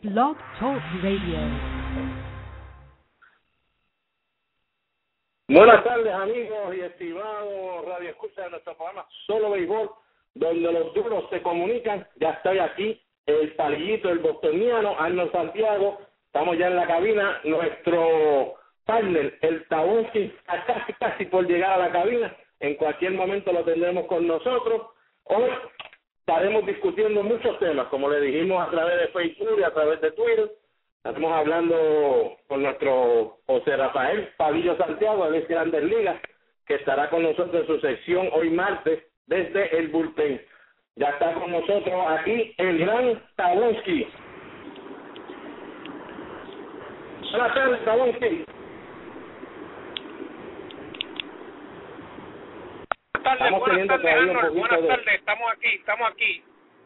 Blog Talk Radio. Buenas tardes, amigos y estimados radioescuchas de nuestro programa Solo Béisbol, donde los duros se comunican. Ya estoy aquí, el palillito, el bostoniano, Arnold Santiago. Estamos ya en la cabina. Nuestro partner, el Tabonski, está casi por llegar a la cabina. En cualquier momento lo tendremos con nosotros. Hoy estaremos discutiendo muchos temas, como le dijimos a través de Facebook y a través de Twitter. Estaremos hablando con nuestro José Rafael Padillo Santiago, de Grandes Ligas, que estará con nosotros en su sección hoy martes desde el bullpen. Ya está con nosotros aquí el gran Tabonski. Buenas tardes, Tabonski. Buenas tardes, Arnold. Buenas tardes, estamos aquí.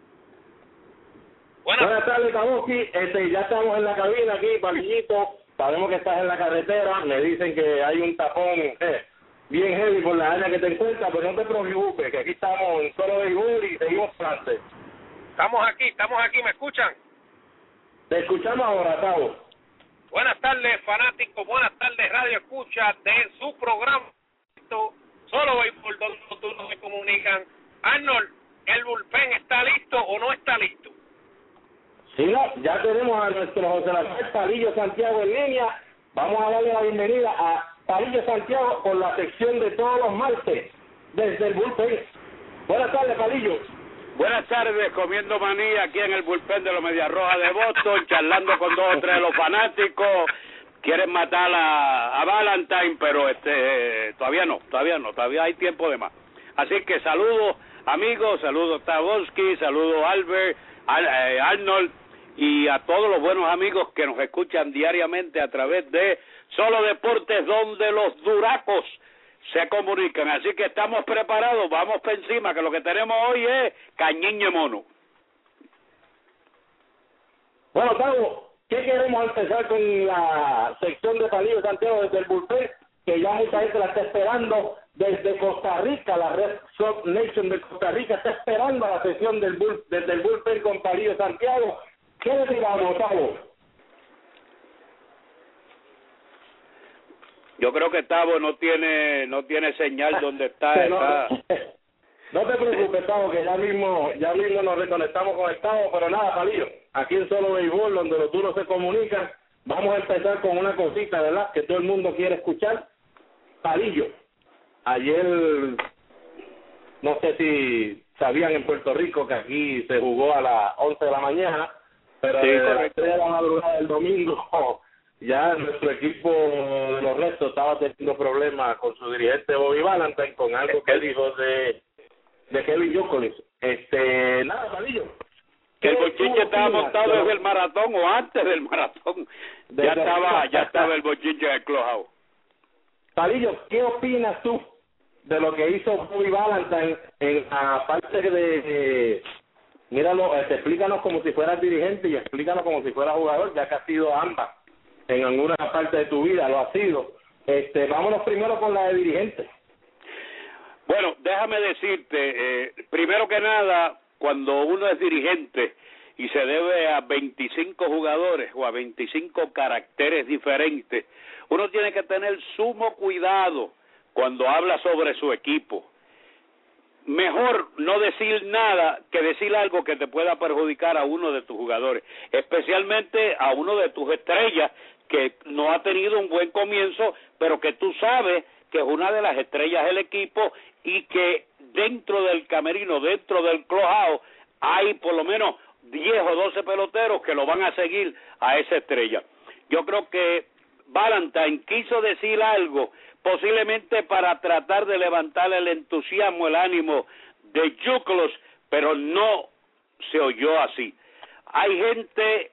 Buenas tardes, Tabonski. Ya estamos en la cabina aquí, Palillito. Sabemos que estás en la carretera. Me dicen que hay un tapón bien heavy por la área que te encuentras, pero no te preocupes, que aquí estamos en Solo Béisbol y seguimos adelante. Estamos aquí, ¿me escuchan? Te escuchamos ahora, Tabo. Buenas tardes, fanáticos, buenas tardes, radio escucha de su programa Solo Béisbol, donde los turnos se comunican. Arnold, ¿el bullpen está listo o no está listo? Sí, no, ya tenemos a nuestro José Rafael Padillo Santiago en línea. Vamos a darle la bienvenida a Padillo Santiago por la sección de todos los martes desde el bullpen. Buenas tardes, Padillo. Buenas tardes, comiendo maní aquí en el bullpen de los Medias Rojas de Boston, charlando con dos o tres de los fanáticos. Quieren matar a Valentine, pero todavía hay tiempo de más. Así que saludos, amigos, saludos Tabonski, saludos Albert, Arnold y a todos los buenos amigos que nos escuchan diariamente a través de Solo Deportes, donde los duracos se comunican. Así que estamos preparados, vamos por encima, que lo que tenemos hoy es cañiño mono. Bueno, Tavo, ¿qué queremos empezar con la sección de Padillo Santiago desde el bullpen? Que ya mucha gente la está esperando desde Costa Rica, la Red Sox Nation de Costa Rica está esperando a la sesión desde el bullpen con Padillo Santiago. ¿Qué le digamos, Tavo? Yo creo que Tavo no tiene señal donde está. No te preocupes, Tavo, que ya mismo nos reconectamos con el Tavo, pero nada, Padillo, aquí en Solo Béisbol, donde los duros se comunican, vamos a empezar con una cosita, ¿verdad?, que todo el mundo quiere escuchar. Padillo, ayer, no sé si sabían en Puerto Rico que aquí se jugó a las 11 de la mañana, pero sí, desde las 3 de la madrugada del domingo ya nuestro equipo de los restos estaba teniendo problemas con su dirigente Bobby Valentine, con algo que dijo de Kevin Youkilis. Nada, Padillo. Que el bochinche estaba montado desde el maratón o antes del maratón. Ya estaba el bochinche en el clubhouse. Padillo, ¿qué opinas tú de lo que hizo Bobby Valentine en la parte de míralo, explícanos como si fueras dirigente y explícanos como si fueras jugador, ya que has sido ambas en alguna parte de tu vida, lo has sido. Vámonos primero con la de dirigente. Bueno, déjame decirte, primero que nada, cuando uno es dirigente y se debe a 25 jugadores o a 25 caracteres diferentes, uno tiene que tener sumo cuidado cuando habla sobre su equipo. Mejor no decir nada que decir algo que te pueda perjudicar a uno de tus jugadores, especialmente a uno de tus estrellas que no ha tenido un buen comienzo, pero que tú sabes que es una de las estrellas del equipo y que dentro del camerino, dentro del clubhouse, hay por lo menos 10 o 12 peloteros que lo van a seguir a esa estrella. Yo creo que Valentine quiso decir algo, posiblemente para tratar de levantar el entusiasmo, el ánimo de Youkilis, pero no se oyó así. Hay gente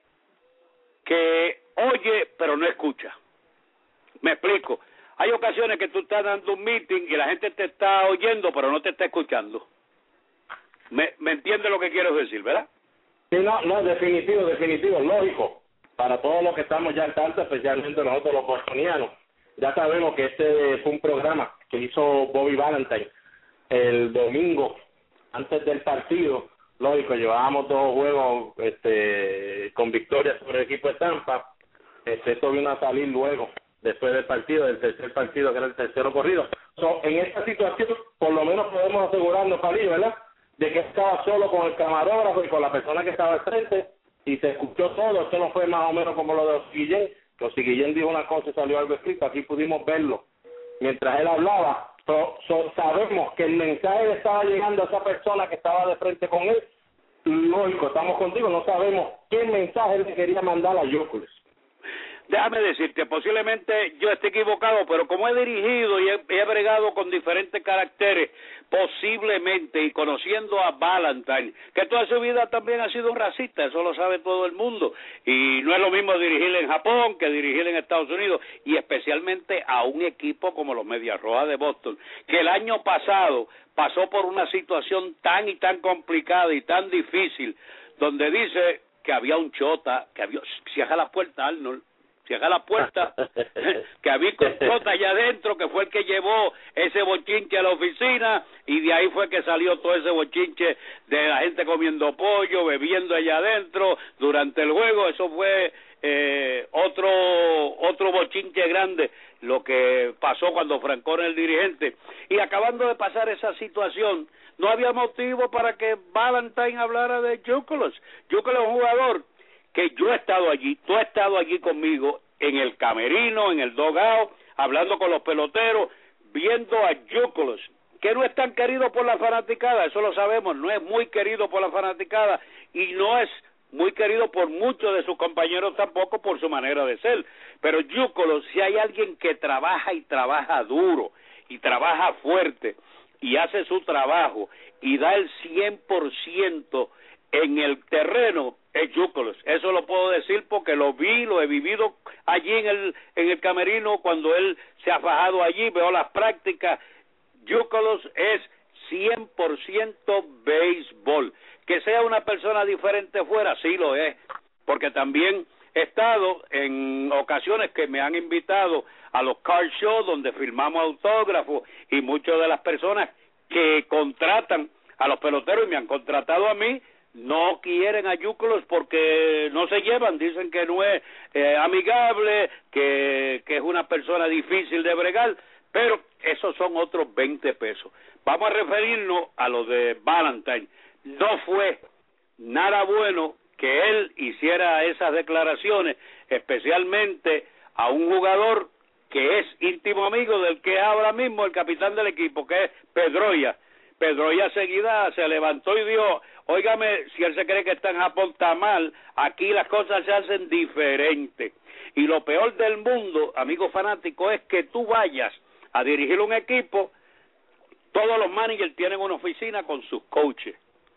que oye, pero no escucha. Me explico. Hay ocasiones que tú estás dando un meeting y la gente te está oyendo, pero no te está escuchando. ¿Me entiende lo que quiero decir, verdad? Sí, no, definitivo, lógico. Para todos los que estamos ya al tanto, especialmente nosotros los bostonianos, ya sabemos que este fue un programa que hizo Bobby Valentine el domingo, antes del partido, lógico, llevábamos 2 juegos con victoria sobre el equipo de Tampa. Esto vino a salir luego, después del partido, del tercer partido, que era el tercero corrido. En esta situación, por lo menos podemos asegurarnos, Palillo, ¿verdad?, de que estaba solo con el camarógrafo y con la persona que estaba al frente, y se escuchó todo. Esto no fue más o menos como lo de Guillén. Guillén dijo una cosa y salió algo escrito. Aquí pudimos verlo mientras él hablaba. Sabemos que el mensaje le estaba llegando a esa persona que estaba de frente con él. Lógico, estamos contigo, no sabemos qué mensaje le quería mandar a Jócoles. Déjame decirte, posiblemente yo esté equivocado, pero como he dirigido y he bregado con diferentes caracteres, posiblemente, y conociendo a Valentine, que toda su vida también ha sido un racista, eso lo sabe todo el mundo, y no es lo mismo dirigir en Japón que dirigir en Estados Unidos, y especialmente a un equipo como los Medias Rojas de Boston, que el año pasado pasó por una situación tan y tan complicada y tan difícil, donde dice que había un chota, que había, cierra la puerta, Arnold, cierra la puerta, que había un chota allá adentro, que fue el que llevó ese bochinche a la oficina, y de ahí fue que salió todo ese bochinche de la gente comiendo pollo, bebiendo allá adentro durante el juego. Eso fue otro bochinche grande, lo que pasó cuando Francona era el dirigente. Y acabando de pasar esa situación, no había motivo para que Valentine hablara de Jócoles. Jócoles es un jugador que yo he estado allí, tú has estado allí conmigo, en el camerino, en el dugout, hablando con los peloteros, viendo a Jócoles, que no es tan querido por la fanaticada, eso lo sabemos, no es muy querido por la fanaticada, y no es muy querido por muchos de sus compañeros tampoco por su manera de ser. Pero Jócoles, si hay alguien que trabaja y trabaja duro, y trabaja fuerte, y hace su trabajo, y da el 100% en el terreno, es Jócoles. Eso lo puedo decir porque lo vi, lo he vivido allí en el camerino cuando él se ha fajado allí, veo las prácticas. Jócoles es 100% béisbol. Que sea una persona diferente fuera, sí lo es, porque también he estado en ocasiones que me han invitado a los car shows donde firmamos autógrafos, y muchas de las personas que contratan a los peloteros y me han contratado a mí no quieren a Jócoles porque no se llevan, dicen que no es amigable, que es una persona difícil de bregar, pero esos son otros 20 pesos. Vamos a referirnos a lo de Valentine. No fue nada bueno que él hiciera esas declaraciones, especialmente a un jugador que es íntimo amigo del que es ahora mismo el capitán del equipo, que es Pedroia. Pedroia seguida se levantó y dijo: óigame, si él se cree que está en Japón está mal, aquí las cosas se hacen diferente. Y lo peor del mundo, amigo fanático, es que tú vayas a dirigir un equipo, todos los managers tienen una oficina con sus coaches,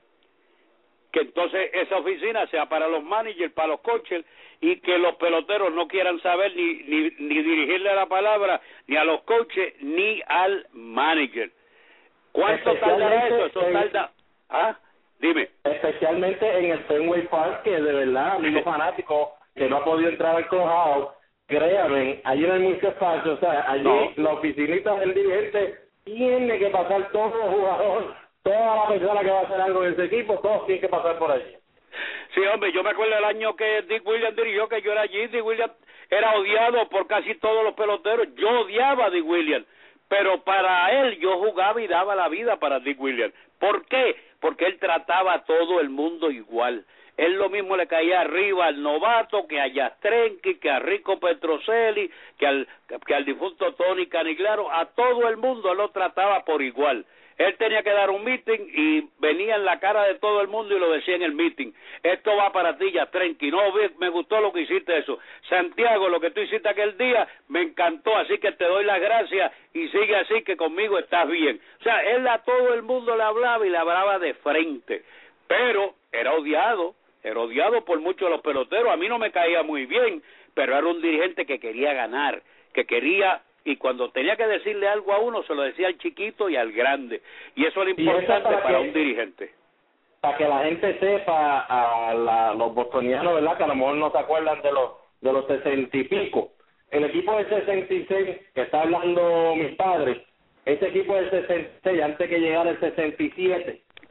que entonces esa oficina sea para los managers, para los coaches, y que los peloteros no quieran saber ni dirigirle la palabra ni a los coaches ni al manager. ¿Cuánto tardará eso? Eso tarda... ¿Ah? Dime. Especialmente en el Fenway Park, que de verdad, amigo fanático, que no ha podido entrar al clubhouse, créanme, allí no hay mucho espacio. O sea, allí la oficinita del dirigente tiene que pasar todo el jugador, toda la persona que va a hacer algo en ese equipo, todos tienen que pasar por allí. Sí, hombre, yo me acuerdo el año que Dick Williams dirigió, que yo era allí. Dick Williams era odiado por casi todos los peloteros. Yo odiaba a Dick Williams, pero para él yo jugaba y daba la vida para Dick Williams. ¿Por qué? Porque él trataba a todo el mundo igual. Él lo mismo le caía arriba al novato, que a Yastrenki, que a Rico Petrocelli, que al difunto Tony Caniglaro. A todo el mundo él lo trataba por igual. Él tenía que dar un meeting y venía en la cara de todo el mundo y lo decía en el meeting: esto va para ti, Yastrenki. No, me gustó lo que hiciste eso. Santiago, lo que tú hiciste aquel día me encantó, así que te doy las gracias y sigue así, que conmigo estás bien. O sea, él a todo el mundo le hablaba y le hablaba de frente, pero era odiado por muchos de los peloteros. A mí no me caía muy bien, pero era un dirigente que quería ganar, que quería... Y cuando tenía que decirle algo a uno, se lo decía al chiquito y al grande. Y eso era importante para un dirigente. Para que la gente sepa, los bostonianos, ¿verdad?, que a lo mejor no se acuerdan de los 60 y pico. El equipo del 66, que está hablando mis padres, ese equipo del 66, antes que llegara el 67,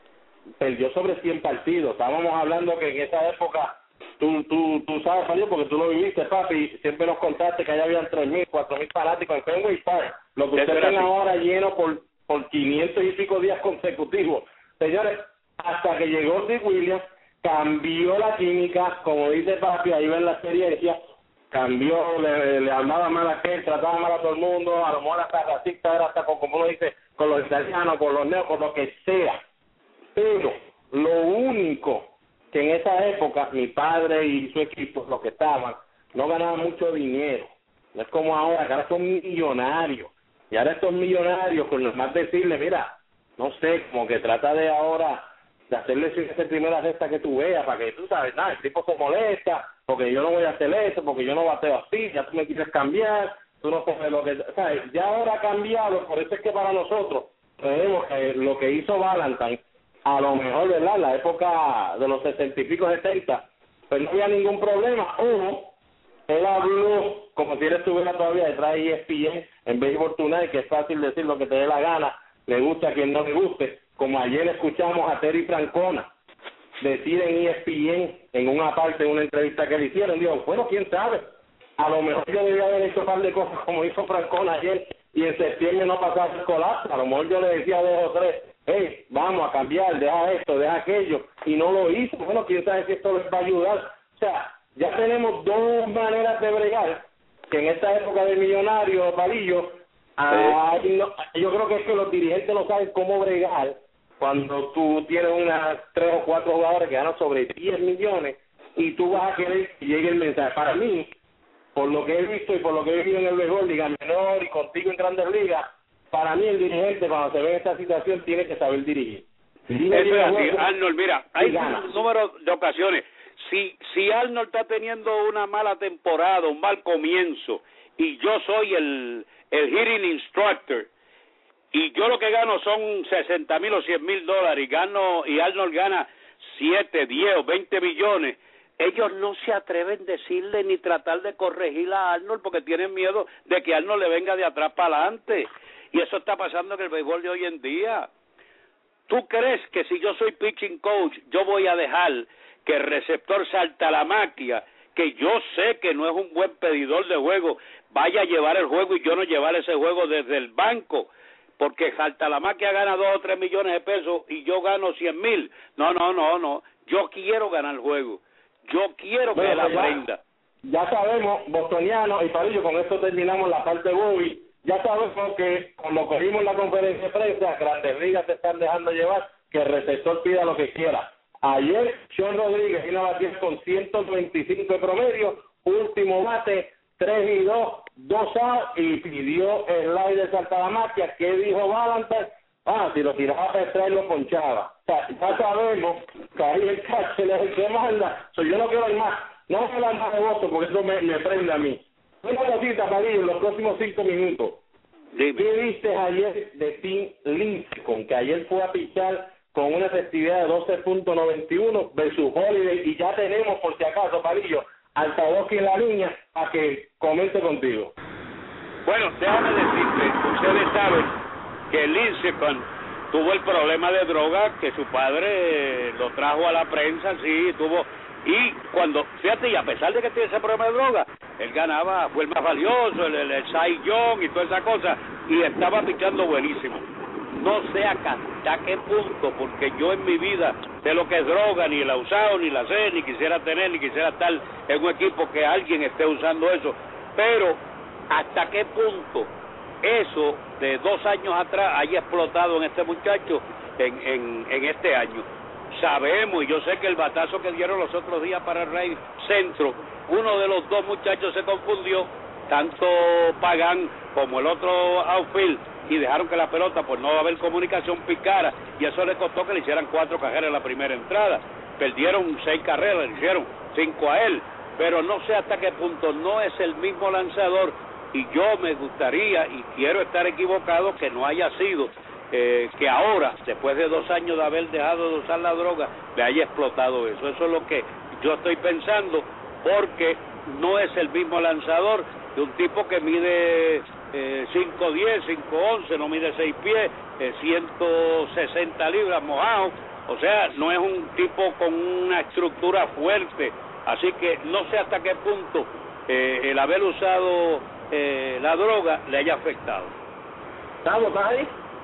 perdió sobre 100 partidos. Estábamos hablando que en esa época, tú sabes, Fabio, porque tú lo viviste, papi, siempre nos contaste que allá habían 3,000, 4,000 fanáticos en Fenway Park. Lo que ustedes ven ahora lleno por 500 y pico días consecutivos. Señores, hasta que llegó Dick Williams, cambió la química, como dice papi, ahí ven la experiencia, cambió, le hablaba mal a aquel, trataba mal a todo el mundo, a lo mejor hasta racista, era hasta como uno dice, con los italianos, con los neos, con lo que sea. Pero lo único que en esa época mi padre y su equipo, los que estaban, no ganaban mucho dinero. No es como ahora, que ahora son millonarios. Y ahora estos millonarios, con lo más decirle, mira, no sé, como que trata de ahora de hacerle esa primera cesta que tú veas, para que tú sabes, nada, el tipo se molesta, porque yo no voy a hacer eso, porque yo no bateo así, ya tú me quieres cambiar, tú no sabes lo que... ¿sabes? Ya ahora ha cambiado, por eso es que para nosotros creemos que lo que hizo Valentine, a lo mejor, ¿verdad?, la época de los 60 y pico, 70, pues no había ningún problema. Uno, él habló, como tienes tu vena todavía detrás de ESPN, en Baseball Tonight, que es fácil decir lo que te dé la gana, le gusta a quien no le guste, como ayer escuchamos a Terry Francona decir en ESPN, en una parte de una entrevista que le hicieron, digo, bueno, quién sabe, a lo mejor yo debía haber hecho un par de cosas como hizo Francona ayer, y en septiembre no pasaba el colapso, a lo mejor yo le decía a 2 o 3, hey, vamos a cambiar, deja esto, deja aquello, y no lo hizo. Bueno, quién sabe si esto les va a ayudar. O sea, ya tenemos 2 maneras de bregar, que en esta época de millonario, Palillo, yo creo que es que los dirigentes no saben cómo bregar cuando tú tienes unas 3 o 4 jugadores que ganan sobre 10 millones y tú vas a querer que llegue el mensaje. Para mí, por lo que he visto y por lo que he vivido en el béisbol, liga menor y contigo en Grandes Ligas, para mí el dirigente cuando se ve en esta situación tiene que saber dirigir. Eso es así, Arnold, mira, hay un número de ocasiones. Si Arnold está teniendo una mala temporada, un mal comienzo, y yo soy el hitting instructor, y yo lo que gano son 60,000 o 100,000 dólares, y Arnold gana 7, 10 o 20 millones, ellos no se atreven a decirle ni tratar de corregir a Arnold porque tienen miedo de que Arnold le venga de atrás para adelante. Y eso está pasando en el béisbol de hoy en día. ¿Tú crees que si yo soy pitching coach, yo voy a dejar que el receptor Saltalamacchia, que yo sé que no es un buen pedidor de juego, vaya a llevar el juego y yo no llevar ese juego desde el banco? Porque Saltalamacchia gana 2 o 3 millones de pesos y yo gano 100,000. No. Yo quiero ganar el juego. Yo quiero que él aprenda. Ya sabemos, bostoniano, y Palillo, con esto terminamos la parte Bobby. Ya sabemos que, como cogimos la conferencia de prensa, Grandes Ligas se están dejando llevar, que el receptor pida lo que quiera. Ayer, Sean Rodríguez vino a batir con 125 de promedio, último bate, 3-2, 2 outs, y pidió el slide de Saltalamacchia. ¿Qué dijo Valentine? Si lo tiraba para extraer, lo ponchaba. O sea, ya sabemos que ahí el catcher es el que manda. Yo no quiero ir más. No voy a hablar más de Boston porque eso me prende a mí. Una cosita, Palillo, en los próximos 5 minutos. Dime. ¿Qué viste ayer de Tim Lincecum, que ayer fue a pichar con una efectividad de 12.91 versus Holiday? Y ya tenemos, por si acaso, Palillo, al Taboqui en la línea a que comente contigo. Bueno, déjame decirte, ustedes saben que Lincecum tuvo el problema de droga, que su padre lo trajo a la prensa, sí, y cuando, fíjate, y a pesar de que tiene ese problema de droga, él ganaba, fue el más valioso, el Cy Young y toda esa cosa, y estaba pichando buenísimo. No sé hasta qué punto, porque yo en mi vida sé lo que es droga, ni la he usado, ni la sé, ni quisiera tener, ni quisiera estar en un equipo que alguien esté usando eso, pero hasta qué punto eso de 2 años atrás haya explotado en este muchacho en este año. Sabemos, y yo sé que el batazo que dieron los otros días para el Rey Centro, uno de los 2 muchachos se confundió, tanto Pagán como el otro outfield, y dejaron que la pelota, por no haber comunicación, picara, y eso le costó que le hicieran 4 carreras en la primera entrada. Perdieron 6 carreras, le hicieron 5 a él, pero no sé hasta qué punto no es el mismo lanzador, y yo me gustaría, y quiero estar equivocado, que no haya sido que ahora, después de 2 años de haber dejado de usar la droga, le haya explotado eso. Eso es lo que yo estoy pensando, porque no es el mismo lanzador de un tipo que mide 5'10", 5'11", no mide 6 pies, 160 libras mojado, O sea, no es un tipo con una estructura fuerte, así que no sé hasta qué punto el haber usado la droga le haya afectado. ¿Estás ahí?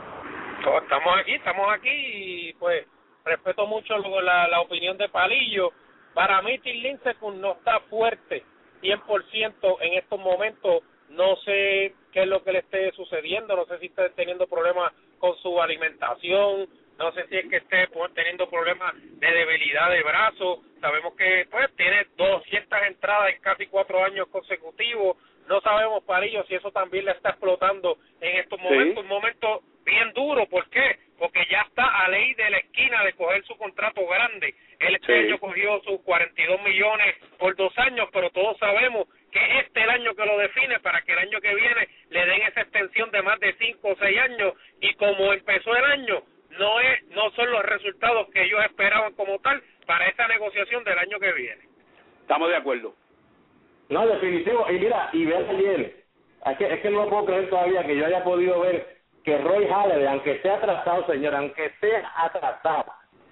Estamos aquí y pues respeto mucho la opinión de Palillo. Para mí Tim Lindsey no está fuerte 100% en estos momentos. No sé qué es lo que le esté sucediendo, no sé si está teniendo problemas con su alimentación, no sé si es que esté teniendo problemas de debilidad de brazo. Sabemos que pues tiene 200 entradas en casi 4 años consecutivos. No sabemos, Palillo, si eso también le está explotando en estos momentos. Un momento bien duro. ¿Por qué? Porque ya está a ley de la esquina de coger su contrato grande. Él este año cogió sus 42 millones por 2 años, pero todos sabemos que este es el año que lo define para que el año que viene le den esa extensión de más de 5 o 6 años. Y como empezó el año, no son los resultados que ellos esperaban como tal para esa negociación del año que viene. Estamos de acuerdo. No, definitivo. Y mira, y ver ayer, es que no lo puedo creer todavía que yo haya podido ver que Roy Halladay, aunque sea atrasado, señor, aunque sea atrasado,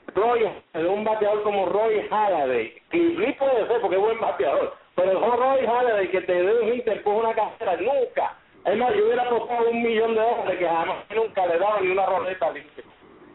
un bateador como Roy Halladay, y puede ser porque es buen bateador, pero Roy Halladay que te dé un hit, te empuja una carrera, nunca. Es más, yo hubiera apostado $1 millón que jamás nunca le daba ni una roleta limpia.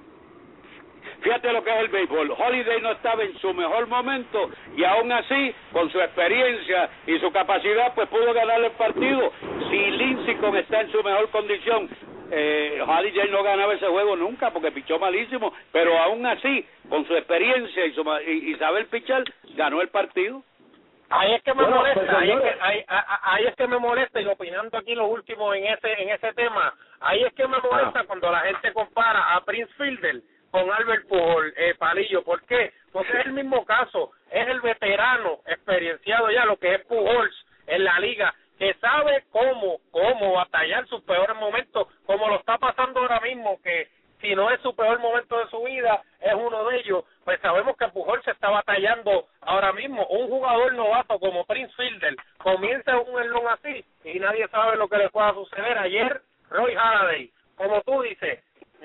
Fíjate lo que es el béisbol. Holiday no estaba en su mejor momento y aún así, con su experiencia y su capacidad, pues pudo ganar el partido. Si Lincecum está en su mejor condición, Holiday no ganaba ese juego nunca porque pichó malísimo, pero aún así, con su experiencia y saber pichar, ganó el partido. Ahí es que me molesta, ahí es que me molesta, y opinando aquí lo último en ese tema, ahí es que me molesta cuando la gente compara a Prince Fielder con Albert Pujol, Palillo. ¿Por qué? Porque es el mismo caso, es el veterano experienciado ya, lo que es Pujols en la liga, que sabe cómo batallar sus peores momentos, como lo está pasando ahora mismo, que si no es su peor momento de su vida, es uno de ellos. Pues sabemos que Pujol se está batallando ahora mismo. Un jugador novato como Prince Fielder comienza un enlón así y nadie sabe lo que le pueda suceder. Ayer Roy Halladay, como tú dices,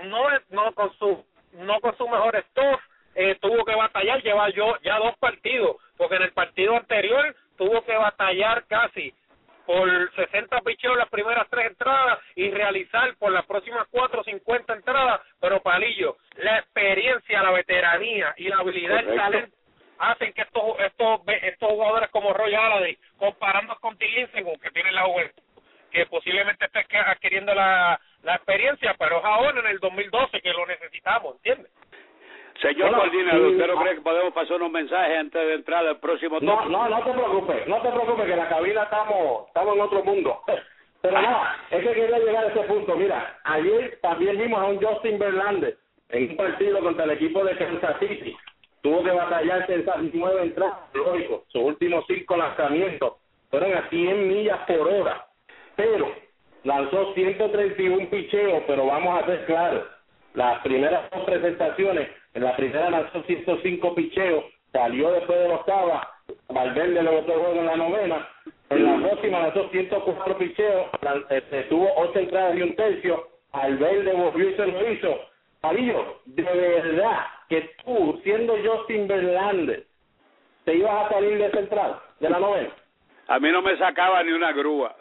no con su mejor stuff, tuvo que batallar, lleva ya 2 partidos, porque en el partido anterior tuvo que batallar casi por 60 picheos las primeras 3 entradas y realizar por las próximas 4 50 entradas, pero Palillo, la experiencia, la veteranía y la habilidad, el talento hacen que estos jugadores como Roy Halladay, comparando con Tim Lincecum, que tiene la juventud, que posiblemente esté adquiriendo la experiencia, pero es ahora en el 2012 que lo necesitamos, ¿entiendes? Señor coordinador, ¿usted no cree que podemos pasar unos mensajes antes de entrar al próximo toque? No te preocupes, que la cabina estamos en otro mundo. Pero nada, es que quería llegar a ese punto. Mira, ayer también vimos a un Justin Verlander en un partido contra el equipo de Kansas City. Tuvo que batallarse en esas 9 entradas, lógico. Sus últimos 5 lanzamientos fueron a 100 millas por hora. Pero lanzó 131 picheos, pero vamos a ser claros. Las primeras 2 presentaciones, en la primera lanzó 105 picheos, salió después de la octava, Valverde le botó el juego en la novena, en la próxima lanzó 104 picheos, tuvo 8 entradas y 1/3, Valverde volvió y se lo hizo. Palillo, de verdad que tú, siendo Justin Verlander, ¿te ibas a salir de esa entrada, de la novena? A mí no me sacaba ni una grúa.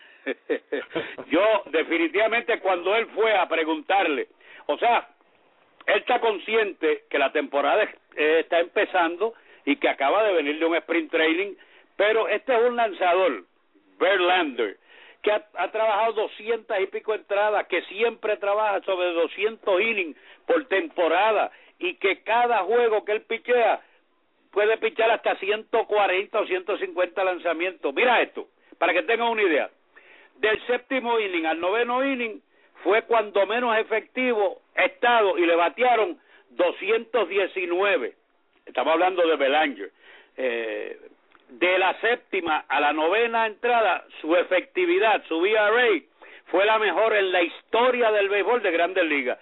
Yo, definitivamente, cuando él fue a preguntarle, o sea, él está consciente que la temporada está empezando y que acaba de venir de un sprint training, pero este es un lanzador, Verlander, que ha trabajado 200 y pico entradas, que siempre trabaja sobre 200 innings por temporada y que cada juego que él pichea puede pichar hasta 140 o 150 lanzamientos. Mira esto, para que tengan una idea. Del 7º inning al 9º inning fue cuando menos efectivo estado y le batearon 219. Estamos hablando de Bellinger. De la 7ª a la 9ª entrada, su efectividad, su ERA, fue la mejor en la historia del béisbol de Grandes Ligas,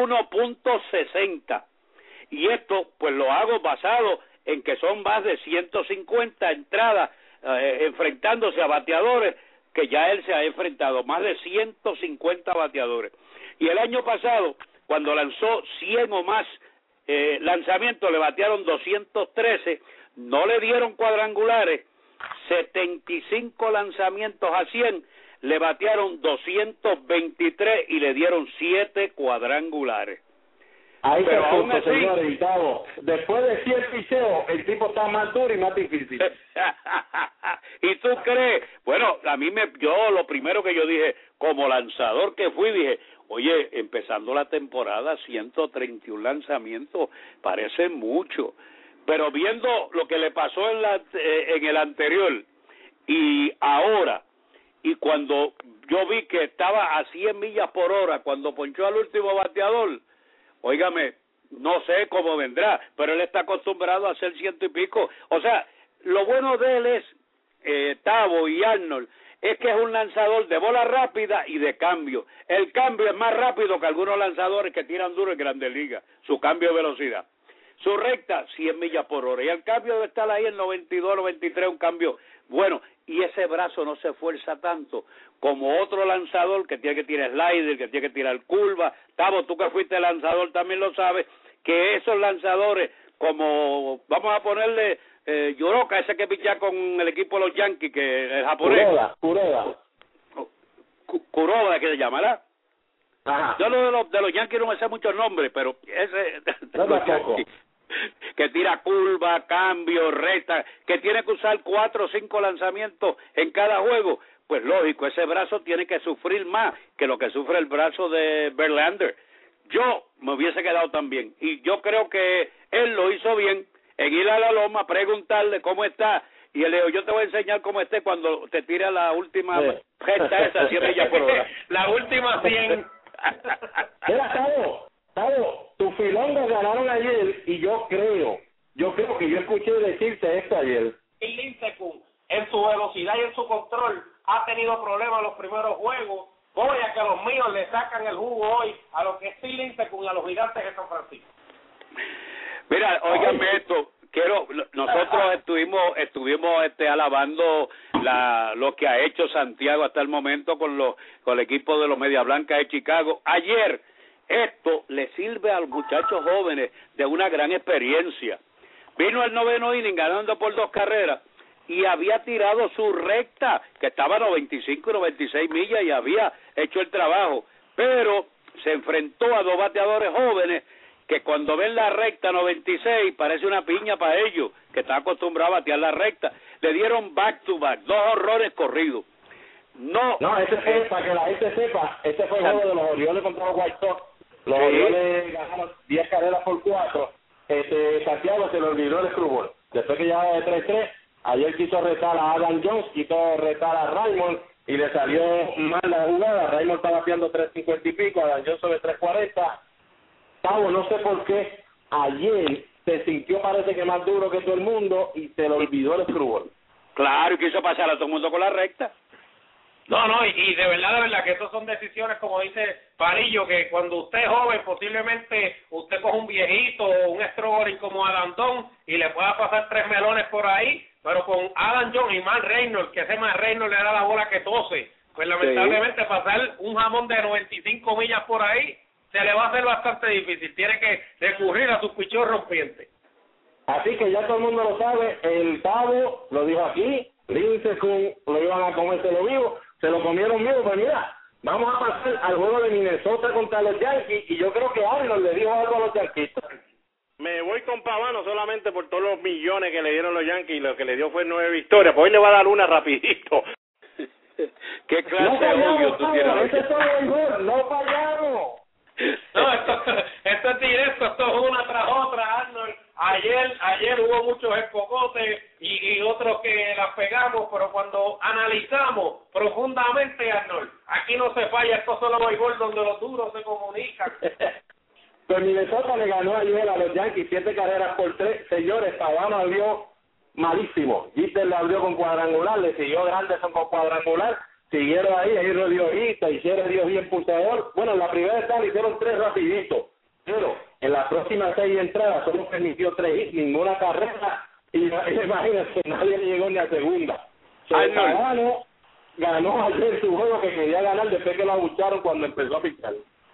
1.60. Y esto, pues lo hago basado en que son más de 150 entradas enfrentándose a bateadores que ya él se ha enfrentado, más de 150 bateadores. Y el año pasado, cuando lanzó 100 o más lanzamientos le batearon 213, no le dieron cuadrangulares, 75 lanzamientos a 100, le batearon 223 y le dieron 7 cuadrangulares. Ahí pero está aún así, señores, Gustavo. Después de 100 picheos, el tipo está más duro y más difícil. ¿Y tú crees? Bueno, yo lo primero que yo dije, como lanzador que fui, dije, oye, empezando la temporada, 131 lanzamientos, parece mucho. Pero viendo lo que le pasó en el anterior y ahora, y cuando yo vi que estaba a 100 millas por hora, cuando ponchó al último bateador, óigame, no sé cómo vendrá, pero él está acostumbrado a hacer 100 y pico. O sea, lo bueno de él es, Tavo y Arnold, es que es un lanzador de bola rápida y de cambio. El cambio es más rápido que algunos lanzadores que tiran duro en Grandes Ligas, su cambio de velocidad. Su recta, 100 millas por hora. Y el cambio debe estar ahí en 92, 93, un cambio bueno. Y ese brazo no se esfuerza tanto como otro lanzador que tiene que tirar slider, que tiene que tirar curva. Tavo, tú que fuiste lanzador también lo sabes, que esos lanzadores, como vamos a ponerle Yoroka, ese que picha con el equipo de los Yankees, que el japonés. Kuroda, que se llamará. Ajá. Yo de los Yankees no me sé muchos nombres, pero ese no los Yankees, que tira curva, cambio, recta, que tiene que usar 4 o 5 lanzamientos en cada juego, pues lógico, ese brazo tiene que sufrir más que lo que sufre el brazo de Verlander. Yo me hubiese quedado también, y yo creo que él lo hizo bien en ir a la loma, preguntarle cómo está, y él le dijo, yo te voy a enseñar cómo esté cuando te tira la última gesta esa, 100 millas por hora. La última 100. Mira, Tavo, tus filongos ganaron ayer y yo creo que yo escuché decirte esto ayer. Y Lincecum, en su velocidad y en su control, ha tenido problemas en los primeros juegos. Voy a que los míos le sacan el jugo hoy a lo que es Lincecum, a los Gigantes de San Francisco. Mira, óigame esto, nosotros estuvimos alabando lo que ha hecho Santiago hasta el momento con el equipo de los Medias Blancas de Chicago. Ayer esto le sirve a los muchachos jóvenes de una gran experiencia. Vino el 9º inning ganando por 2 carreras y había tirado su recta, que estaba a 95 y 96 millas y había hecho el trabajo, pero se enfrentó a 2 bateadores jóvenes que cuando ven la recta 96 parece una piña para ellos, que están acostumbrados a batear la recta. Le dieron back to back, 2 horrores corridos. No, ese fue, para que la gente sepa, ese fue el juego de los Orioles contra los White Sox. Los Orioles ganaron 10 carreras por 4. Santiago se le olvidó el screwball. Después que llevaba de 3-3, ayer quiso retar a Adam Jones, quiso retar a Raymond y le salió mal la jugada. Raymond estaba bateando 3.50 y pico, Adam Jones sobre 3.40. Tavo, no sé por qué ayer se sintió, parece que más duro que todo el mundo y se le olvidó el screwball. Claro, y quiso pasar a todo el mundo con la recta. No, y de verdad que esas son decisiones, como dice Parillo, que cuando usted es joven, posiblemente usted coge un viejito o un strawberry como Adam Don y le pueda pasar 3 melones por ahí, pero con Adam Jones y Matt Reynolds, que ese Matt Reynolds le da la bola que tose, pues lamentablemente pasar un jamón de 95 millas por ahí, se le va a hacer bastante difícil, tiene que recurrir a sus pichos rompientes. Así que ya todo el mundo lo sabe, el Tavo lo dijo aquí, Lincecum lo iban a comérselo vivo, se lo comieron vivo, pero mira, vamos a pasar al juego de Minnesota contra los Yankees, y yo creo que Arnold le dijo algo a los Yankees. Me voy con Pavano solamente por todos los millones que le dieron los Yankees, y lo que le dio fue 9 victorias, pues hoy le va a dar una rapidito. ¿Qué clase de odio tú tienes? No fallamos. No, esto es directo, esto es una tras otra, Arnold. Ayer hubo muchos escocotes y otros que las pegamos, pero cuando analizamos profundamente, Arnold, aquí no se falla, esto solo béisbol donde los duros se comunican. Pues Minnesota le ganó ayer a los Yankees 7 carreras por 3. Señores, Pavano abrió malísimo. Jeter le abrió con cuadrangular, le siguió Anderson con cuadrangular. Siguieron ahí lo dio hita, hicieron Dios bien pulsador. Bueno, en la primera entrada hicieron 3 rapiditos, pero en las próximas 6 entradas solo permitió 3 hits, ninguna carrera, y imagínense, nadie llegó ni a segunda. Pavano ganó ayer su juego que quería ganar después que lo abucharon cuando empezó a pichar.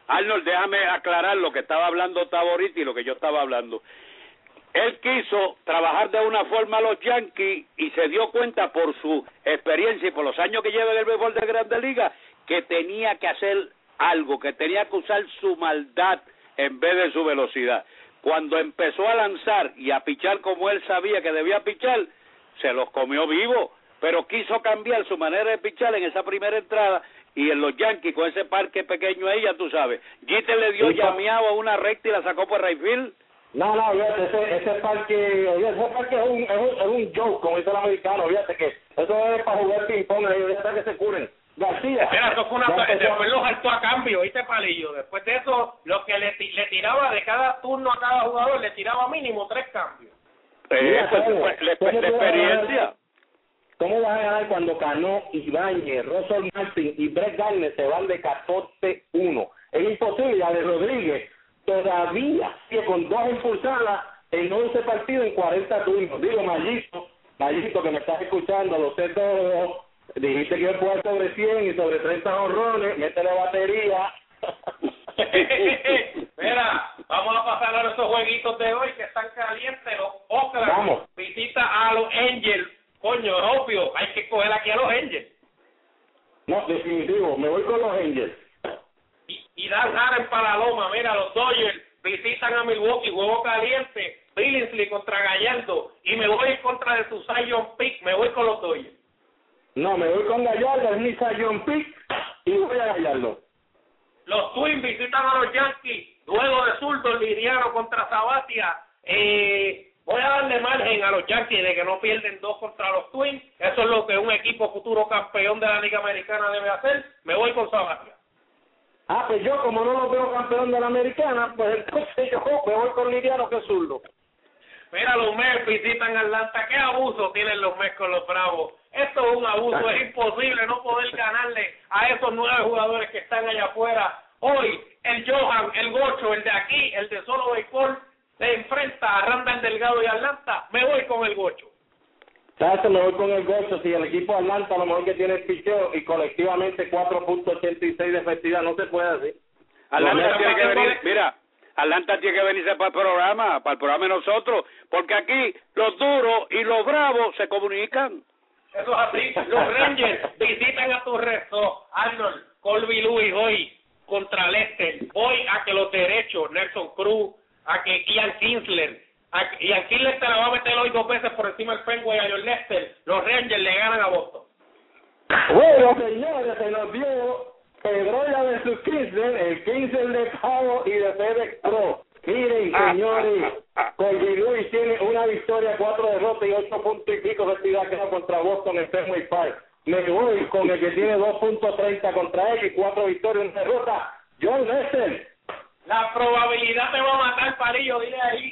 Arnold, déjame aclarar lo que estaba hablando Tavo ahorita y lo que yo estaba hablando. Él quiso trabajar de una forma a los Yankees y se dio cuenta por su experiencia y por los años que lleva en el béisbol de Grandes Ligas que tenía que hacer algo, que tenía que usar su maldad en vez de su velocidad. Cuando empezó a lanzar y a pichar como él sabía que debía pichar, se los comió vivo, pero quiso cambiar su manera de pichar en esa primera entrada y en los Yankees con ese parque pequeño ahí, ya tú sabes, Jeter le dio llameado a una recta y la sacó por right field. No, ese parque es un joke, como dice el americano, fíjate que eso es para jugar ping-pong, hasta que se curen. García. Mira, eso fue después lo saltó a cambio, ¿viste, Palillo? Después de eso, lo que le tiraba de cada turno a cada jugador, le tiraba mínimo 3 cambios. La experiencia. ¿Cómo vas a ganar cuando Cano, Ibáñez, Russell Martin y Brett Gardner se van de 14-1? Es imposible, ya de Rodríguez todavía sigue con 2 impulsadas en 11 partidos en 40 turnos. Digo, Mayito, que me estás escuchando, lo sé todo, dijiste que iba a jugar sobre 100 y sobre 30 honrones, métele batería. Mira, vamos a pasar a nuestros jueguitos de hoy que están calientes. Los Oakland visita a los Angels. Coño, es obvio, hay que coger aquí a los Angels. No, definitivo, me voy con los Angels. Y Dan Haren para la loma. Mira, los Dodgers visitan a Milwaukee, juego caliente, Billingsley contra Gallardo, y me voy en contra de su Cy Young Pick, me voy con los Dodgers. No, me voy con Gallardo, es mi Cy Young Pick, y voy a Gallardo. Los Twins visitan a los Yankees, luego de zurdo, Liriano contra Sabathia. Voy a darle margen a los Yankees de que no pierden 2 contra los Twins. Eso es lo que un equipo futuro campeón de la Liga Americana debe hacer. Me voy con Sabathia. Pues yo, como no lo veo campeón de la Americana, pues entonces yo me voy con Liriano, que es zurdo. Mira, los Mets visitan Atlanta. ¿Qué abuso tienen los Mets con los Bravos? Esto es un abuso, es imposible no poder ganarle a esos 9 jugadores que están allá afuera. Hoy, el Johan, el Gocho, el de aquí, el de Solo Béisbol, se enfrenta a Randall Delgado y Atlanta. Me voy con el Gocho. ¿Sabes? Me voy con el Gocho. Si el equipo de Atlanta, a lo mejor que tiene el picheo y colectivamente 4.86 de efectividad, no se puede decir. Atlanta tiene que venir, mira, Atlanta tiene que venirse para el programa de nosotros, porque aquí los duros y los bravos se comunican. Eso es así. Los Rangers visitan a tu resto, Arnold, Colby Lewis hoy contra Lester. Hoy a que los derechos, Nelson Cruz, a que Ian Kinsler, Ian Kinsler te la va a meter hoy 2 veces por encima del Fenway a John Lester. Los Rangers le ganan a Boston. Bueno, señores, se nos dio Pedroya de sus Kinsler, el Kinsler de Cabo y de FedEx Pro. Miren, señores, Colby Lewis tiene una victoria, 4 derrotas y 8 puntos y pico de efectividad contra Boston en Fenway Park. Me voy con el que tiene 2.30 contra él y 4 victorias y 1 derrota, John Lester. La probabilidad te va a matar, Palillo, dile ahí.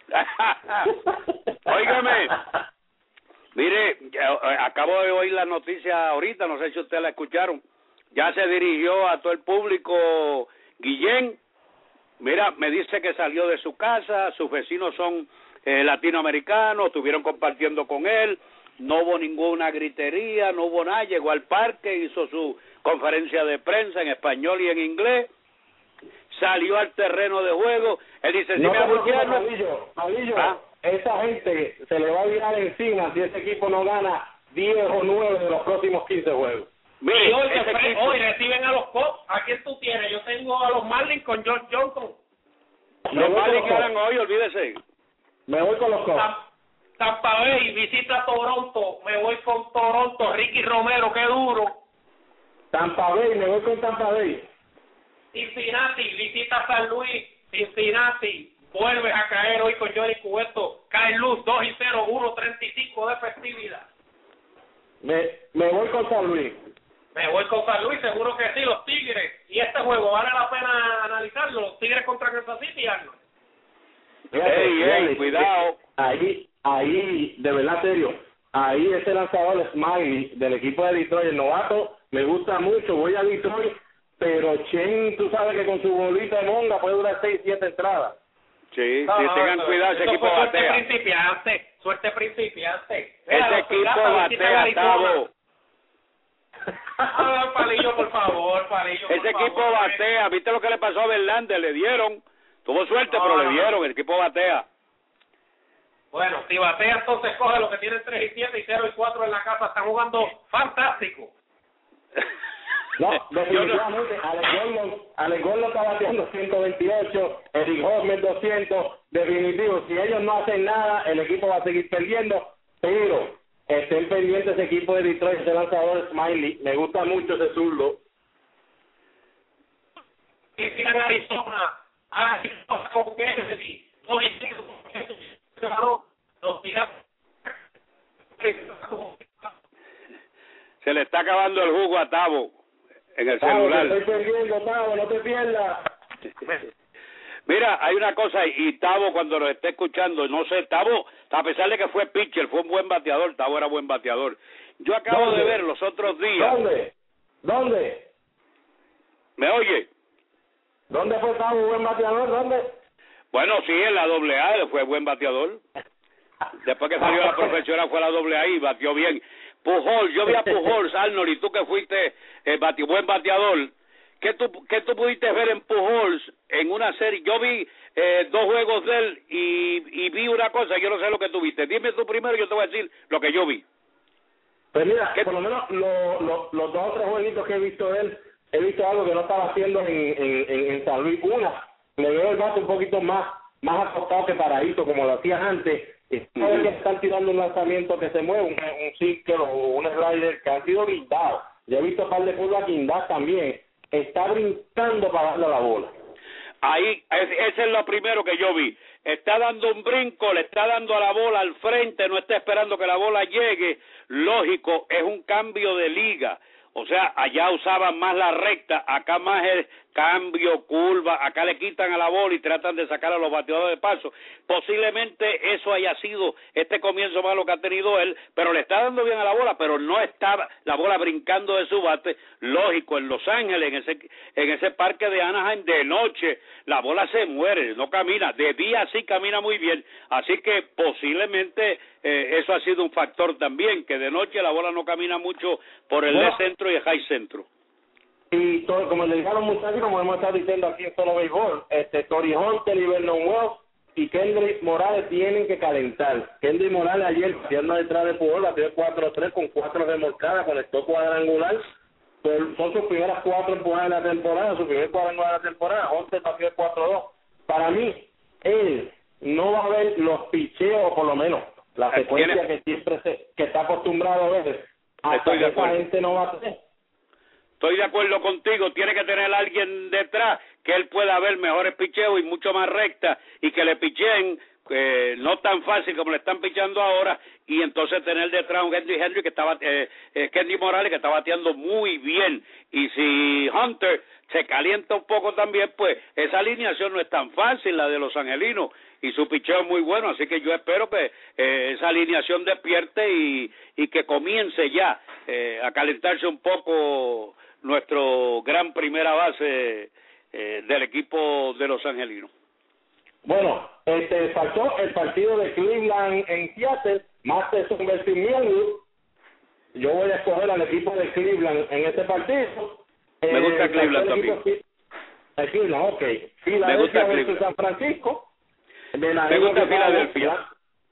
Óigame, mire, acabo de oír la noticia ahorita, no sé si ustedes la escucharon. Ya se dirigió a todo el público Guillén. Mira, me dice que salió de su casa, sus vecinos son latinoamericanos, estuvieron compartiendo con él, no hubo ninguna gritería, no hubo nada, llegó al parque, hizo su conferencia de prensa en español y en inglés, salió al terreno de juego, él dice, si no me abuchearon... Palillo, esa gente se le va a virar encima si ese equipo no gana 10 o 9 de los próximos 15 juegos. Mire, y hoy reciben a los Cubs. ¿A quién tú tienes? Yo tengo a los Marlins con George Johnson. Los Marlins ganan hoy, olvídese. Me voy con los Cubs. Tampa Bay visita Toronto. Me voy con Toronto. Ricky Romero, qué duro. Tampa Bay, me voy con Tampa Bay. Cincinnati visita San Luis. Cincinnati vuelve a caer hoy con Johnny Cueto. Cae luz 2-0, 1.35 de efectividad. Me voy con San Luis. Me voy con San Luis, seguro que sí, los Tigres. Y este juego vale la pena analizarlo. Los Tigres contra Kansas City, Arnold. Ey, cuidado. Ahí, de verdad, serio. Ahí ese lanzador Smiley del equipo de Detroit, el novato, me gusta mucho. Voy a Detroit, pero Chen, tú sabes que con su bolita de monga puede durar 6-7 entradas. Sí, tengan cuidado, ese equipo batea. Suerte principiante. Ese equipo batea, Tavo. Palillo, por favor, Palillo. Ese equipo batea. ¿Viste lo que le pasó a Verlander? Le dieron. Tuvo suerte, pero le dieron. El equipo batea. Bueno, si batea, entonces coge los que tienen 3-7 y 0-4 en la casa. Están jugando fantástico. No, definitivamente, Alex Gordon está bateando 128, Eric Hosmer 200, definitivo, si ellos no hacen nada, el equipo va a seguir perdiendo, pero estén pendientes ese equipo de Detroit, ese lanzador Smiley, me gusta mucho ese zurdo. Y si en Arizona, con Kennedy, se le está acabando el jugo a Tavo en el celular. Te estoy perdiendo, Tavo, no te pierdas. Mira, hay una cosa, y Tavo cuando lo esté escuchando, no sé, Tavo, a pesar de que fue pitcher, fue un buen bateador, Tavo era buen bateador. Yo acabo de ver los otros días. ¿Dónde? ¿Me oye? ¿Dónde fue Tavo buen bateador? ¿Dónde? Bueno, sí, en la AA fue buen bateador. Después que salió a la profesional fue a la AA y batió bien. Pujols, yo vi a Pujols, Arnold, y tú que fuiste buen bateador, ¿qué tú pudiste ver en Pujols en una serie? Yo vi 2 juegos de él y vi una cosa, yo no sé lo que tú viste. Dime tú primero y yo te voy a decir lo que yo vi. Pues mira, por lo menos los 2 o 3 jueguitos que he visto de él, he visto algo que no estaba haciendo en San Luis. Le veo el bate un poquito más acostado que paradito, como lo hacías antes. Sabes que están tirando un lanzamiento que se mueve, un sinker o un slider que han sido guindados. Yo he visto un par de curvas guindadas también. Está brincando para darle a la bola. Ahí, ese es lo primero que yo vi. Está dando un brinco, le está dando a la bola al frente, no está esperando que la bola llegue. Lógico, es un cambio de liga. O sea, allá usaban más la recta, acá más el cambio, curva, acá le quitan a la bola y tratan de sacar a los bateadores de paso. Posiblemente eso haya sido este comienzo malo que ha tenido él, pero le está dando bien a la bola, pero no estaba la bola brincando de su bate. Lógico, en Los Ángeles, en ese parque de Anaheim, de noche, la bola se muere, no camina, de día sí camina muy bien, así que posiblemente eso ha sido un factor también, que de noche la bola no camina mucho por el left centro y el high centro. Y todo, como le dijeron muchachos, como hemos estado diciendo aquí en Solo Béisbol, Tory Hunter y Vernon Wells y Kendrick Morales tienen que calentar. Kendrick Morales ayer, pierna detrás de Pujol, batió 4-3 con 4 remolcadas, conectó cuadrangular. Son sus primeras 4 empujadas de la temporada, su primer cuadrangular de la temporada. Hunter batió 4-2. Para mí, él no va a ver los picheos, o por lo menos la secuencia que siempre que está acostumbrado a ver. Hasta que esa gente no va a hacer. Estoy de acuerdo contigo, tiene que tener alguien detrás que él pueda ver mejores picheos y mucho más recta y que le picheen no tan fácil como le están pichando ahora, y entonces tener detrás un Henry que estaba Kendrick Morales que está bateando muy bien, y si Hunter se calienta un poco también, pues esa alineación no es tan fácil, la de los angelinos, y su picheo es muy bueno, así que yo espero que esa alineación despierte y que comience ya a calentarse un poco nuestro gran primera base del equipo de los angelinos. Bueno, faltó el partido de Cleveland en Seattle, Masterson versus Mielwood. Yo voy a escoger al equipo de Cleveland en este partido. Me gusta Cleveland también. Cleveland, ok. Filadelfia versus San Francisco. Me gusta Filadelfia.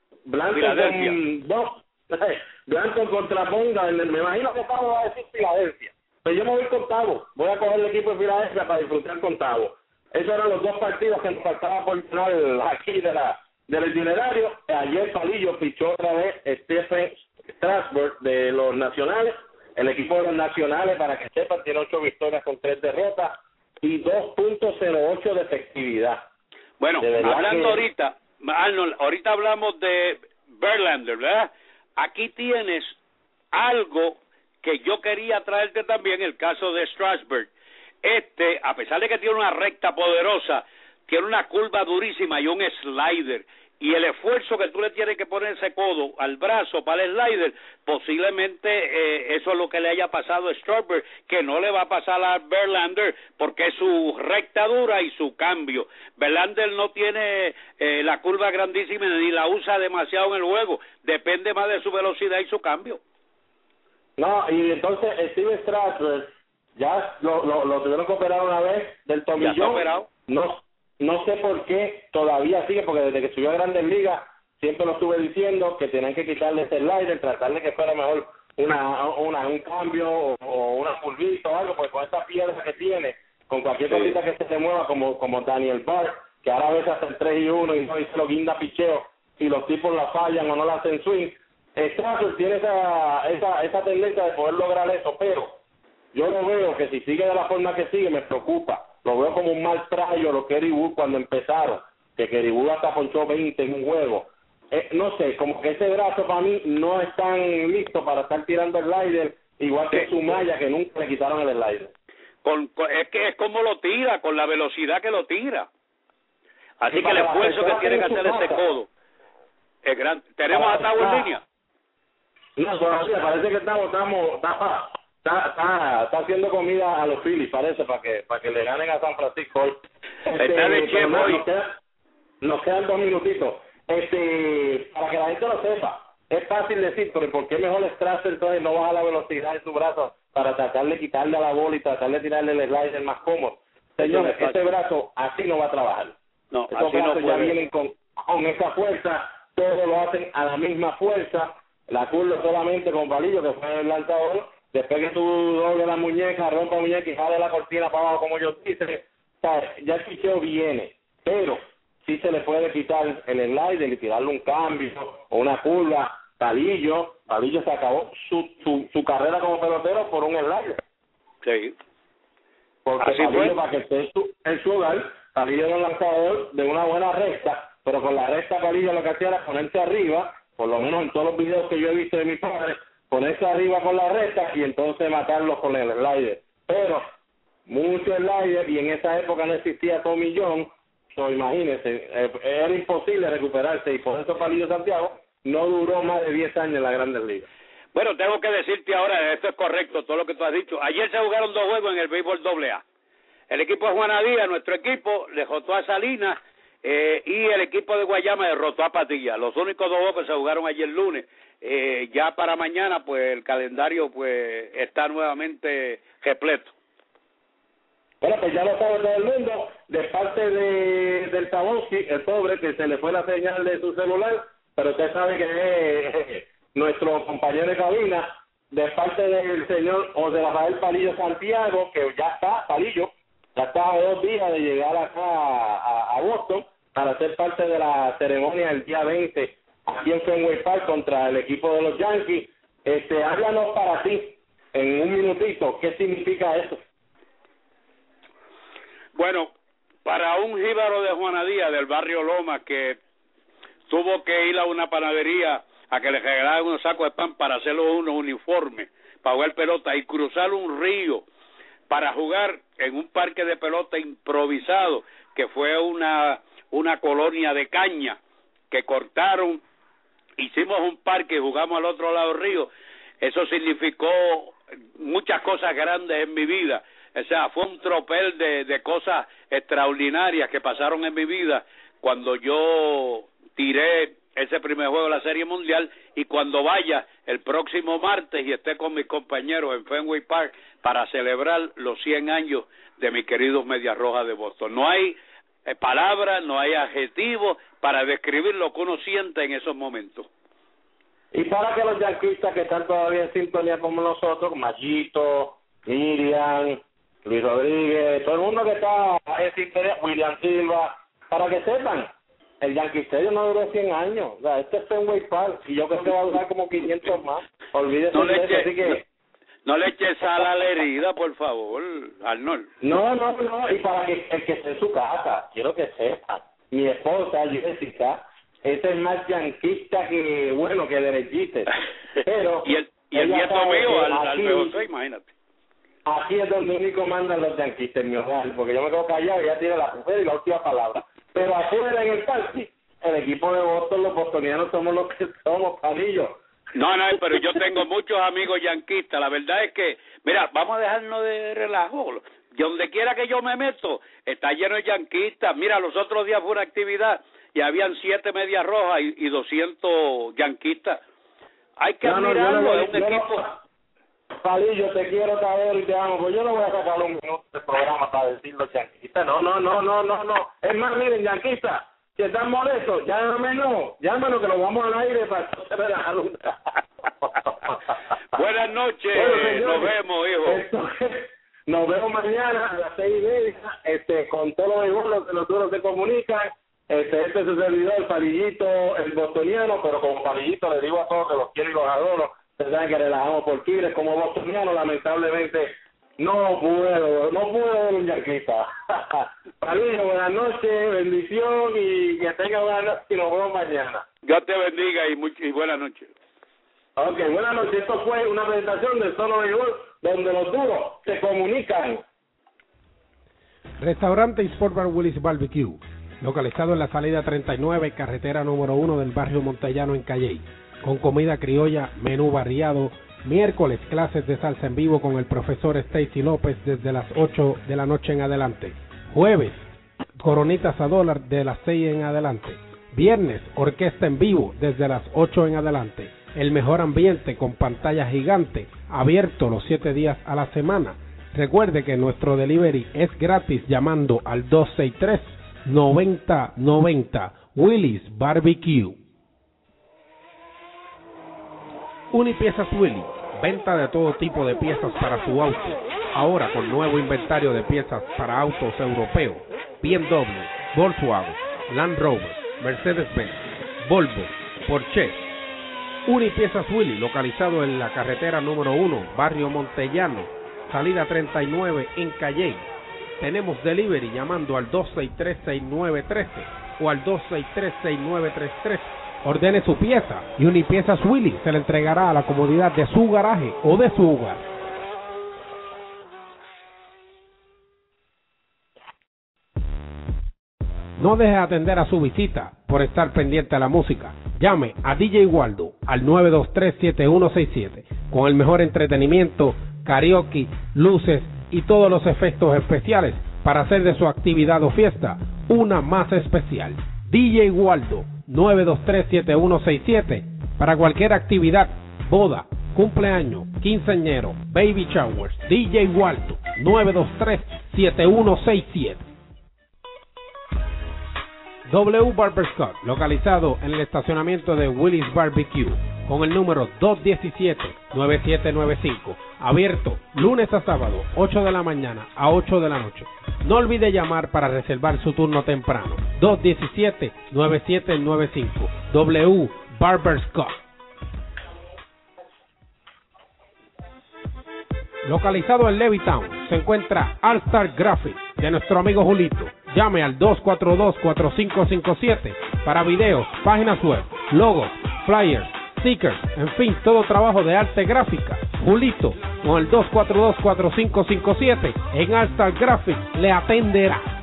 Blanco contra Bonga. Me imagino que Tavo va a decir Filadelfia. Pero yo me voy con Tavo. Voy a coger el equipo de Filadelfia para disfrutar con Tavo. Esos eran los 2 partidos que nos faltaba por final aquí del itinerario. Ayer Palillo pichó otra vez Stephen Strasburg de los Nacionales. El equipo de los Nacionales, para que sepan, tiene 8 victorias con 3 derrotas y 2.08 de efectividad. Bueno, hablando ahorita, Arnold, ahorita hablamos de Verlander, ¿verdad? Aquí tienes algo que yo quería traerte también, el caso de Strasburg. A pesar de que tiene una recta poderosa, tiene una curva durísima y un slider, y el esfuerzo que tú le tienes que poner ese codo al brazo para el slider, posiblemente eso es lo que le haya pasado a Strasburg, que no le va a pasar a Verlander, porque es su recta dura y su cambio. Verlander no tiene la curva grandísima ni la usa demasiado en el juego, depende más de su velocidad y su cambio. No, y entonces Steve Strasburg ya lo tuvieron que operar una vez del tomillón. ¿Ya está operado? No sé por qué todavía sigue, porque desde que subió a Grandes Ligas siempre lo estuve diciendo que tenían que quitarle ese slider, tratarle que fuera mejor un cambio o una curvita o algo, porque con esa piedra que tiene, con cualquier cosita que se mueva, como Daniel Bard, que ahora a veces hace el 3-1 y no dice lo guinda picheo y los tipos la fallan o no la hacen swing. Strasburg tiene esa tendencia de poder lograr eso, pero yo lo veo que si sigue de la forma que sigue me preocupa. Lo veo como un mal trayo los Kerry Wood cuando empezaron, que Kerry Wood hasta ponchó 20 en un juego. No sé, como que ese brazo para mí no es tan listo para estar tirando el slider, igual que Sumaya, que nunca le quitaron el slider. Es que es como lo tira, con la velocidad que lo tira. Así que el esfuerzo que tiene que hacer ese codo es grande. ¿Tenemos a Tavo en línea? No, todavía parece que está haciendo comida a los Phillies, parece, para que le ganen a San Francisco hoy. Está de chef hoy. Nos quedan 2 minutitos. Para que la gente lo sepa, es fácil decir, pero ¿por qué mejor Strasburg entonces no baja la velocidad de su brazo para tratar de quitarle a la bola y tratar de tirarle el slider más cómodo? Señores, ese brazo así no va a trabajar. No, esos así brazos no ya puede. vienen con esa fuerza, todos lo hacen a la misma fuerza. La curva solamente con palillo, que fue el lanzador. Después que tú dobles la muñeca, rompa la muñeca y jale la cortina para abajo, como yo dije, o sea, ya el picheo viene, pero sí se le puede quitar el slider y tirarle un cambio o una curva. Palillo se acabó su carrera como pelotero por un slider. Sí. Porque así Palillo, fue. para que esté en su hogar, Palillo era un lanzador de una buena recta, pero con la recta Palillo lo que hacía era ponerse arriba, por lo menos en todos los videos que yo he visto de mi padre, ponerse arriba con la recta y entonces matarlos con el slider. Pero mucho slider, y en esa época no existía tomillón, so, imagínense, era imposible recuperarse, y por eso Palillo Santiago no duró más de 10 años en la Grandes Ligas. Bueno, tengo que decirte ahora, esto es correcto, todo lo que tú has dicho. Ayer se jugaron 2 juegos en el béisbol AA. El equipo de Juana Díaz, nuestro equipo, derrotó a Salinas, y el equipo de Guayama derrotó a Patilla. Los únicos 2 juegos que se jugaron ayer lunes. Ya para mañana, pues el calendario pues está nuevamente repleto. Bueno, pues ya lo sabe todo el mundo, de parte del Tabonski, el pobre, que se le fue la señal de su celular, pero usted sabe que es nuestro compañero de cabina, de parte del señor José Rafael Palillo Santiago, que ya está, Palillo, ya está a 2 días de llegar acá a Boston para ser parte de la ceremonia del día 20 aquí en Fenway Park contra el equipo de los Yankees. Háblanos para ti, en un minutito, ¿qué significa eso? Bueno, para un jíbaro de Juana Díaz, del barrio Loma, que tuvo que ir a una panadería a que le regalaran unos sacos de pan para hacerlo unos uniformes, para jugar pelota, y cruzar un río para jugar en un parque de pelota improvisado, que fue una colonia de caña que cortaron, hicimos un parque y jugamos al otro lado del río. Eso significó muchas cosas grandes en mi vida. O sea, fue un tropel de cosas extraordinarias que pasaron en mi vida cuando yo tiré ese primer juego de la Serie Mundial, y cuando vaya el próximo martes y esté con mis compañeros en Fenway Park para celebrar los 100 años de mis queridos Medias Rojas de Boston. No hay palabras, no hay adjetivos para describir lo que uno siente en esos momentos. Y para que los yanquistas que están todavía en sintonía como nosotros, Machito, Miriam, Luis Rodríguez, todo el mundo que está en sintonía, William Silva, para que sepan, el Yankee Stadium no duró 100 años. O sea, este es Fenway Park y yo creo que va a durar como 500 más. Olvídese de eso, así que... No le eches sal a la herida, por favor, Arnold. No, y para que el que esté en su casa, quiero que sepa, mi esposa, Jessica, es más yanquista que, bueno, que derechista. Pero... y el nieto mío, al José, imagínate. Aquí es donde único mandan los yanquistas en mi hogar, porque yo me quedo callado y ya tiene la primera y la última palabra. Pero afuera en el parque, el equipo de Boston, los bostonianos somos los que somos, Palillo. No, pero yo tengo muchos amigos yanquistas. La verdad es que, mira, vamos a dejarnos de relajo. Donde quiera que yo me meto, está lleno de yanquistas. Mira, los otros días fue una actividad y habían 7 Medias Rojas y 200 yanquistas. Hay que admirarlo, es un equipo... Palillo, te quiero, te adoro y te amo. Pues yo no voy a sacar un minuto de programa para decirlo, yanquista. No. Es más, miren, yanquista, si están molestos, llámenos que lo vamos al aire para hacer la luna. Buenas noches, bueno, señores, nos vemos, hijo. Nos vemos mañana a las 6:30, con todo los duros se comunican. Este es su servidor, Palillito, el bostoniano, pero como Palillito le digo a todos que los quiero y los adoro. Se saben que relajamos por Tigres, como bostoniano, lamentablemente no puedo ver un yanquista. Palillo, buenas noches, bendición y que tenga buenas noches y nos vemos mañana. Dios te bendiga y buenas noches. Ok, buenas noches. Esto fue una presentación de Solo Béisbol, donde los duros se comunican. Restaurante y Sport Bar Willis Barbecue, localizado en la salida 39, carretera número 1 del barrio Montellano en Calley, con comida criolla, menú variado, miércoles clases de salsa en vivo con el profesor Stacy López desde las 8 de la noche en adelante, jueves, coronitas a $1 de las 6 en adelante, viernes, orquesta en vivo desde las 8 en adelante, el mejor ambiente con pantalla gigante, abierto los 7 días a la semana. Recuerde que nuestro delivery es gratis llamando al 263-9090 Willis Barbecue. Unipiezas Willy, venta de todo tipo de piezas para su auto, ahora con nuevo inventario de piezas para autos europeos, BMW, Volkswagen, Land Rover, Mercedes-Benz, Volvo, Porsche. Unipiezas Willy, localizado en la carretera número 1, barrio Montellano, salida 39 en Calley. Tenemos delivery llamando al 263-6913 o al 263-6933. Ordene su pieza y Unipiezas Willy se le entregará a la comodidad de su garaje o de su hogar. No deje de atender a su visita por estar pendiente a la música. Llame a DJ Waldo al 923-7167 con el mejor entretenimiento, karaoke, luces y todos los efectos especiales para hacer de su actividad o fiesta una más especial. DJ Waldo 923-7167 para cualquier actividad, boda, cumpleaños, quinceañero, baby showers. DJ Waldo 923-7167. W Barber Scott, localizado en el estacionamiento de Willis Barbecue, con el número 217-9795, abierto lunes a sábado, 8 de la mañana a 8 de la noche. No olvide llamar para reservar su turno temprano, 217-9795, W Barber Scott. Localizado en Levittown, se encuentra All Star Graphics de nuestro amigo Julito. Llame al 242-4557 para videos, páginas web, logos, flyers, stickers, en fin, todo trabajo de arte gráfica. Julito, con el 242-4557 en All Star Graphics le atenderá.